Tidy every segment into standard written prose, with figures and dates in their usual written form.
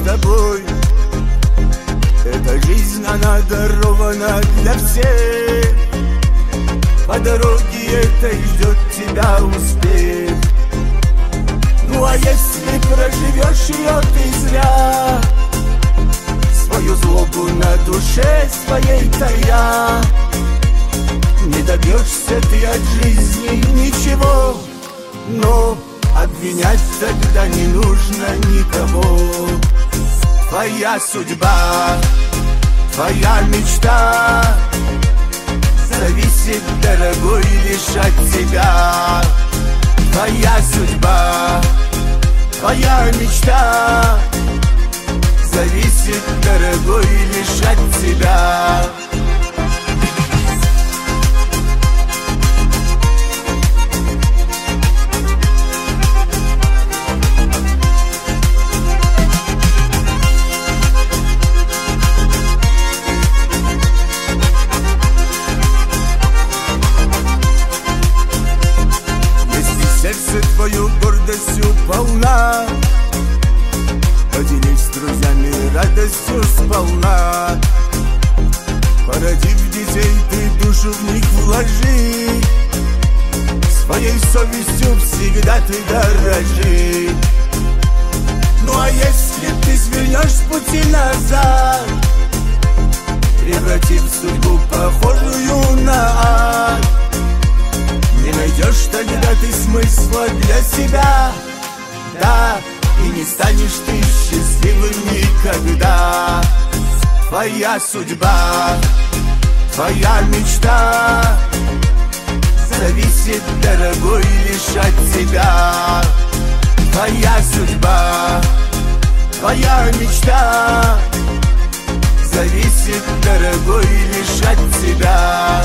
тобой. Эта жизнь, она дарована для всех. По дороге этой ждет тебя успех. Ну а если проживешь ее ты зря, свою злобу на душе своей тая, не добьешься ты от жизни ничего. Но обвинять тогда не нужно никого. Твоя судьба, твоя мечта зависит, дорогой, лишь от тебя. Твоя судьба, твоя мечта зависит, дорогой, лишь от тебя. Сердце твою гордостью полна, поделись с друзьями радостью сполна. Породив детей, ты душу в них вложи, своей совестью всегда ты дорожи. Ну а если ты свернешь с пути назад, превратив судьбу похожую на ад, не найдешь тогда ты смысла для себя, да, и не станешь ты счастливым никогда. Твоя судьба, твоя мечта зависит, дорогой, лишь от тебя. Твоя судьба, твоя мечта зависит, дорогой, лишь от тебя.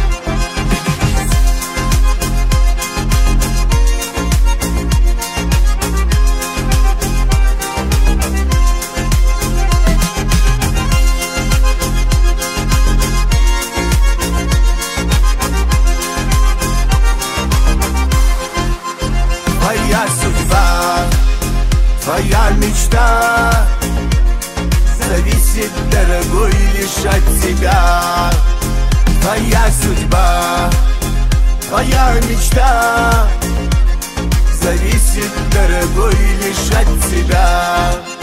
Твоя судьба, твоя мечта зависит, дорогой, лишь от тебя. Твоя судьба, твоя мечта зависит, дорогой, лишь от тебя.